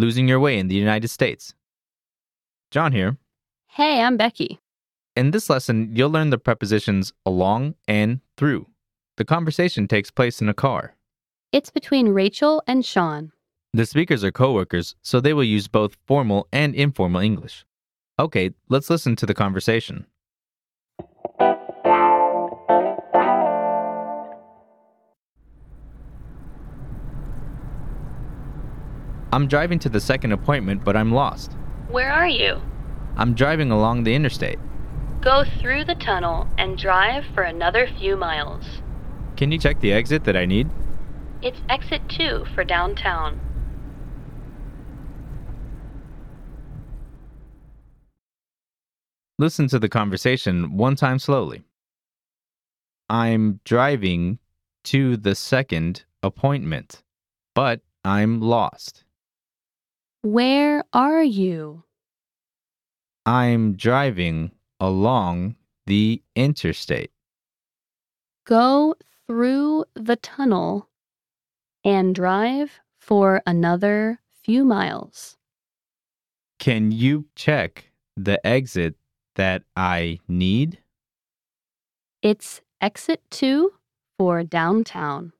losing your way in the United States. John here. Hey, I'm Becky. In this lesson, you'll learn the prepositions along and through. The conversation takes place in a car. It's between Rachel and Sean. The speakers are coworkers, so they will use both formal and informal English. Okay, let's listen to the conversation. I'm driving to the second appointment, but I'm lost. Where are you? I'm driving along the interstate. Go through the tunnel and drive for another few miles. Can you check the exit that I need? It's exit 2 for downtown. Listen to the conversation one time slowly. I'm driving to the second appointment, but I'm lost. Where are you? I'm driving along the interstate. Go through the tunnel and drive for another few miles. Can you check the exit that I need? It's exit 2 for downtown.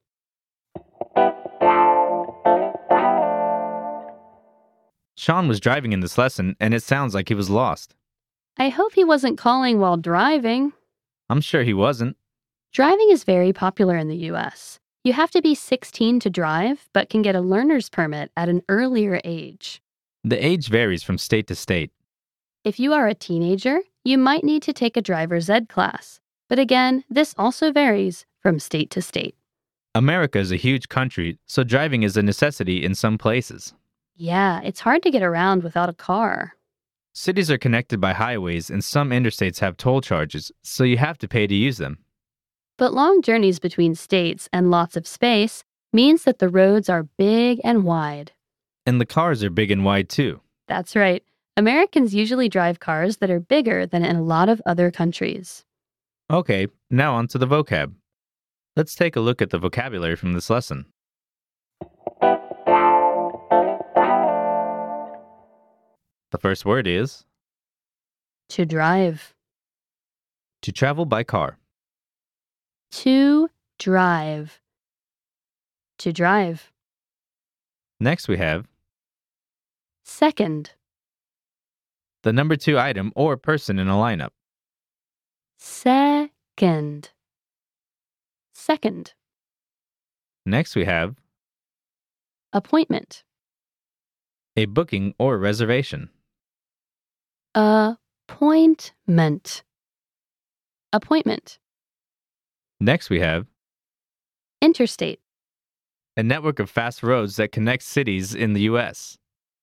Sean was driving in this lesson, and it sounds like he was lost. I hope he wasn't calling while driving. I'm sure he wasn't. Driving is very popular in the U.S. You have to be 16 to drive, but can get a learner's permit at an earlier age. The age varies from state to state. If you are a teenager, you might need to take a driver's ed class. But again, this also varies from state to state. America is a huge country, so driving is a necessity in some places. Yeah, it's hard to get around without a car. Cities are connected by highways, and some interstates have toll charges, so you have to pay to use them. But long journeys between states and lots of space means that the roads are big and wide. And the cars are big and wide too. That's right. Americans usually drive cars that are bigger than in a lot of other countries. Okay, now on to the vocab. Let's take a look at the vocabulary from this lesson. The first word is To drive. to travel by car. To drive. To drive. Next we have Second. the number 2 item or person in a lineup. Second. Second. Next we have Appointment. a booking or reservation. Appointment. Appointment. Next we have Interstate. a network of fast roads that connect cities in the U.S.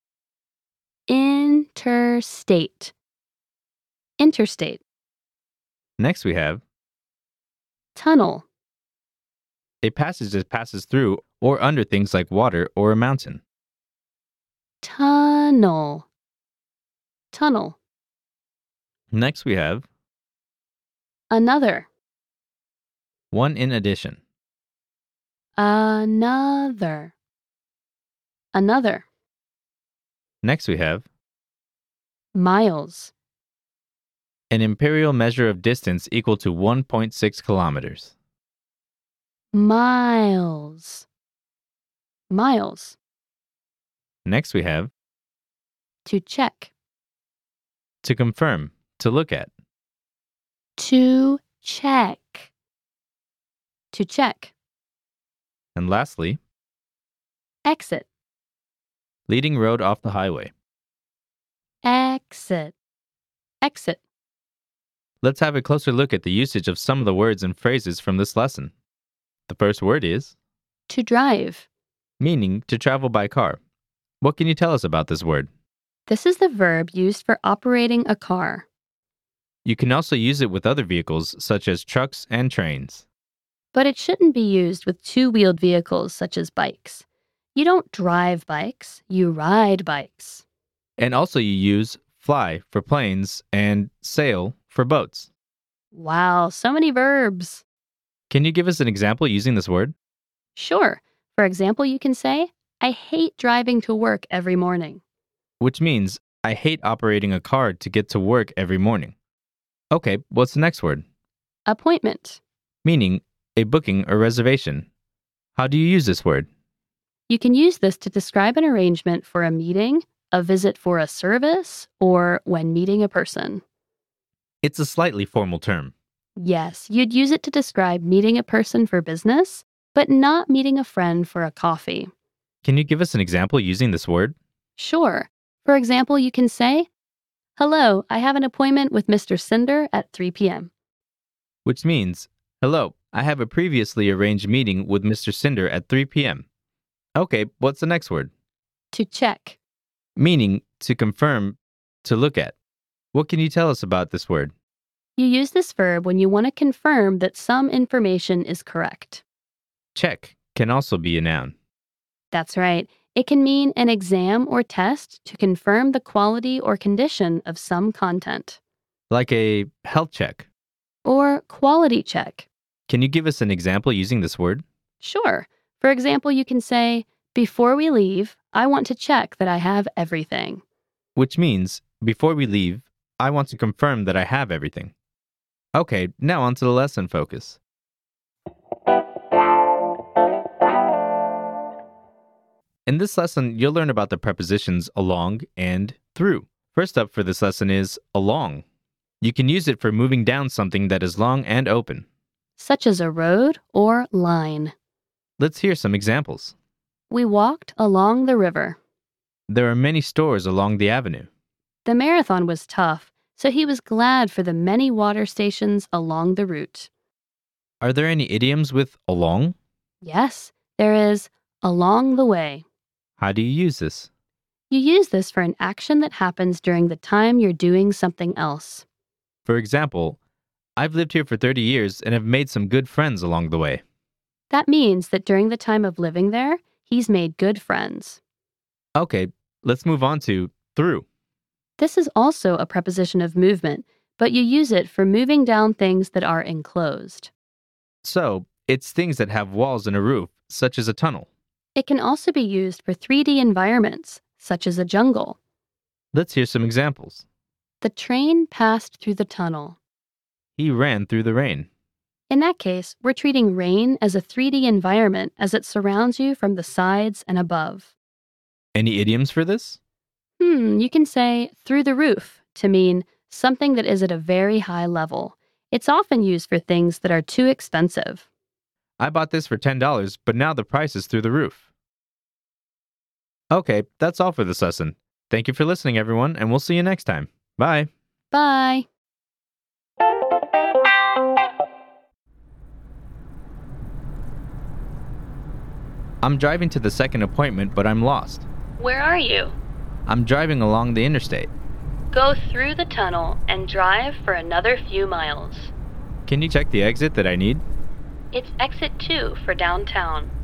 Interstate. Interstate. Next we have Tunnel. a passage that passes through or under things like water or a mountain. Tunnel. Tunnel. Next we have Another. one in addition. Another. Another. Next we have Miles. an imperial measure of distance equal to 1.6 kilometers. Miles. Miles. Next we have To check. to confirm, to look at. To check. To check. And lastly, Exit. leading road off the highway. Exit. Exit. Let's have a closer look at the usage of some of the words and phrases from this lesson. The first word is To drive. meaning to travel by car. What can you tell us about this word? This is the verb used for operating a car. You can also use it with other vehicles such as trucks and trains. But it shouldn't be used with two-wheeled vehicles such as bikes. You don't drive bikes, you ride bikes. And also you use fly for planes and sail for boats. Wow, so many verbs. Can you give us an example using this word? Sure. For example, you can say, I hate driving to work every morning. Which means I hate operating a car to get to work every morning. Okay, what's the next word? Appointment. Meaning a booking or reservation. How do you use this word? You can use this to describe an arrangement for a meeting, a visit for a service, or when meeting a person. It's a slightly formal term. Yes, you'd use it to describe meeting a person for business, but not meeting a friend for a coffee. Can you give us an example using this word? Sure. For example, you can say, "Hello, I have an appointment with Mr. Cinder at 3 p.m." Which means, hello, I have a previously arranged meeting with Mr. Cinder at 3 p.m. Okay, what's the next word? To check. Meaning to confirm, to look at. What can you tell us about this word? You use this verb when you want to confirm that some information is correct. Check can also be a noun. That's right. It can mean an exam or test to confirm the quality or condition of some content. Like a health check. Or quality check. Can you give us an example using this word? Sure. For example, you can say, "Before we leave, I want to check that I have everything." Which means, before we leave, I want to confirm that I have everything. Okay, now on to the lesson focus. In this lesson, you'll learn about the prepositions along and through. First up for this lesson is along. You can use it for moving down something that is long and open. Such as a road or line. Let's hear some examples. We walked along the river. There are many stores along the avenue. The marathon was tough, so he was glad for the many water stations along the route. Are there any idioms with along? Yes, there is along the way. How do you use this? You use this for an action that happens during the time you're doing something else. For example, I've lived here for 30 years and have made some good friends along the way. That means that during the time of living there, he's made good friends. Okay, let's move on to through. This is also a preposition of movement, but you use it for moving down things that are enclosed. So, it's things that have walls and a roof, such as a tunnel. It can also be used for 3D environments, such as a jungle. Let's hear some examples. The train passed through the tunnel. He ran through the rain. In that case, we're treating rain as a 3D environment as it surrounds you from the sides and above. Any idioms for this? You can say through the roof to mean something that is at a very high level. It's often used for things that are too expensive. I bought this for $10, but now the price is through the roof. Okay, that's all for this lesson. Thank you for listening, everyone, and we'll see you next time. Bye. Bye. I'm driving to the second appointment, but I'm lost. Where are you? I'm driving along the interstate. Go through the tunnel and drive for another few miles. Can you check the exit that I need? It's exit 2 for downtown.